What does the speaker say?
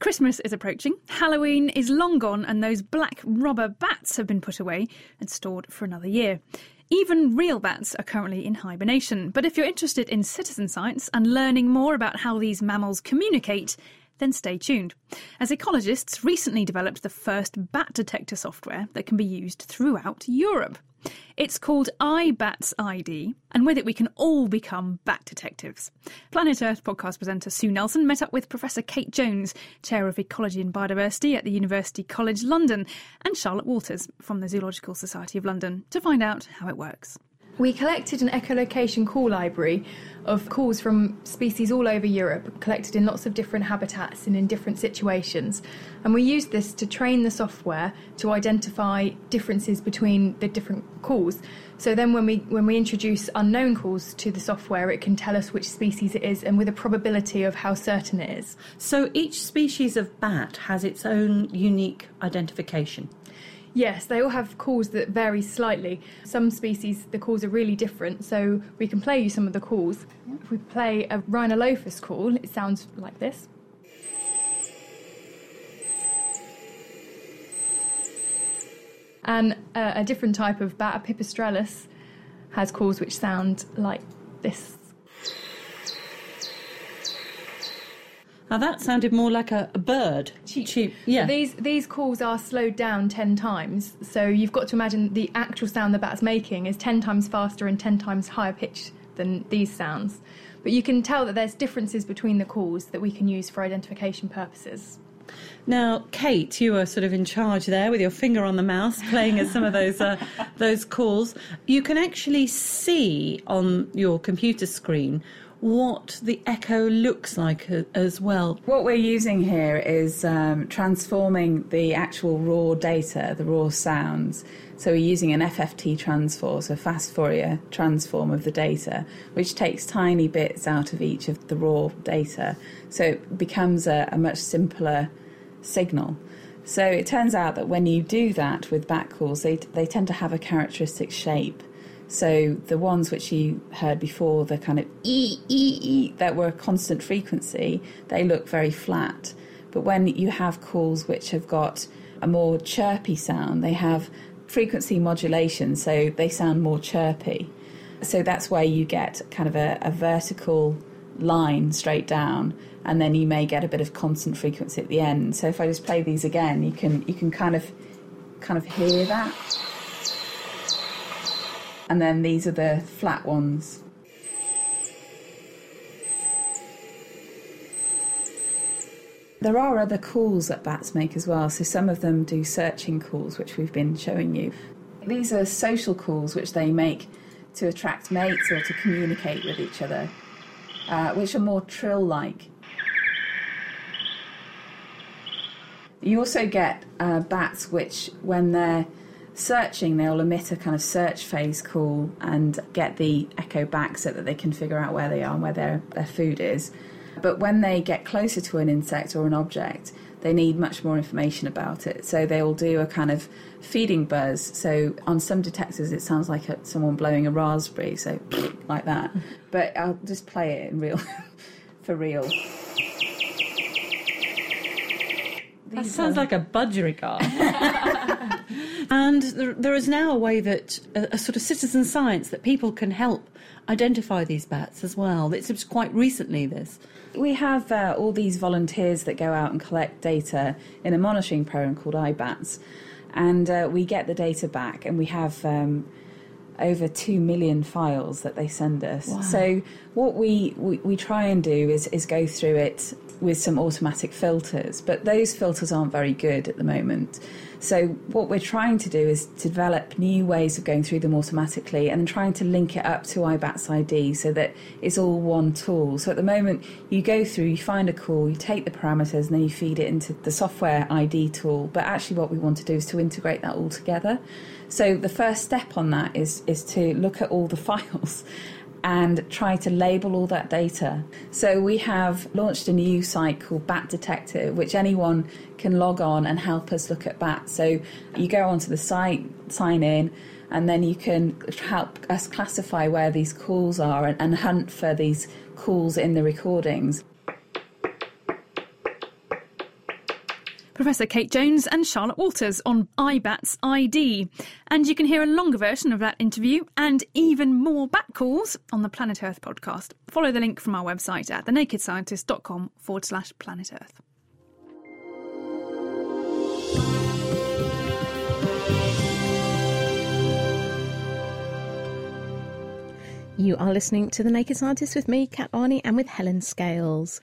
Christmas is approaching, Halloween is long gone, and those black rubber bats have been put away and stored for another year. Even real bats are currently in hibernation. But if you're interested in citizen science and learning more about how these mammals communicate, then stay tuned, as ecologists recently developed the first bat detector software that can be used throughout Europe. It's called iBats ID, and with it we can all become bat detectives. Planet Earth podcast presenter Sue Nelson met up with Professor Kate Jones, Chair of Ecology and Biodiversity at the University College London, and Charlotte Walters from the Zoological Society of London to find out how it works. We collected an echolocation call library of calls from species all over Europe, collected in lots of different habitats and in different situations. And we used this to train the software to identify differences between the different calls. So then when we introduce unknown calls to the software, it can tell us which species it is and with a probability of how certain it is. So each species of bat has its own unique identification? Yes, they all have calls that vary slightly. Some species, the calls are really different, so we can play you some of the calls. If we play a Rhinolophus call, it sounds like this. And a different type of bat, a Pipistrellus, has calls which sound like this. Now that sounded more like a bird. Cheep. Yeah. These calls are slowed down 10 times, so you've got to imagine the actual sound the bat's making is 10 times faster and 10 times higher pitch than these sounds. But you can tell that there's differences between the calls that we can use for identification purposes. Now, Kate, you were sort of in charge there with your finger on the mouse, playing at some of those calls. You can actually see on your computer screen what the echo looks like as well. What we're using here is transforming the actual raw data, the raw sounds. So we're using an FFT transform, so fast Fourier transform of the data, which takes tiny bits out of each of the raw data. So it becomes a much simpler signal. So it turns out that when you do that with bat calls, they tend to have a characteristic shape. So the ones which you heard before, the kind of ee that were a constant frequency, they look very flat. But when you have calls which have got a more chirpy sound, they have frequency modulation, so they sound more chirpy. So that's where you get kind of a vertical line straight down, and then you may get a bit of constant frequency at the end. So if I just play these again, you can kind of hear that. And then these are the flat ones. There are other calls that bats make as well. So some of them do searching calls, which we've been showing you. These are social calls which they make to attract mates or to communicate with each other, which are more trill-like. You also get bats which, when they're searching, they'll emit a kind of search phase call and get the echo back so that they can figure out where they are and where their food is. But when they get closer to an insect or an object, they need much more information about it. So they'll do a kind of feeding buzz. So on some detectors it sounds like someone blowing a raspberry, so like that. But I'll just play it in real, for real. That sounds like a budgerigar. And there is now a way that a sort of citizen science that people can help identify these bats as well. It's quite recently, this. We have all these volunteers that go out and collect data in a monitoring program called iBats, and we get the data back, and we have over 2 million files that they send us. Wow. So what we try and do is go through it with some automatic filters, but those filters aren't very good at the moment. So what we're trying to do is to develop new ways of going through them automatically and trying to link it up to iBats ID so that it's all one tool. So at the moment, you go through, you find a call, you take the parameters, and then you feed it into the software ID tool. But actually what we want to do is to integrate that all together. So the first step on that is to look at all the files and try to label all that data. So we have launched a new site called Bat Detective, which anyone can log on and help us look at bats. So you go onto the site, sign in, and then you can help us classify where these calls are and hunt for these calls in the recordings. Professor Kate Jones and Charlotte Walters on iBats ID. And you can hear a longer version of that interview and even more bat calls on the Planet Earth podcast. Follow the link from our website at thenakedscientist.com/Planet Earth. You are listening to The Naked Scientist with me, Kat Arney, and with Helen Scales.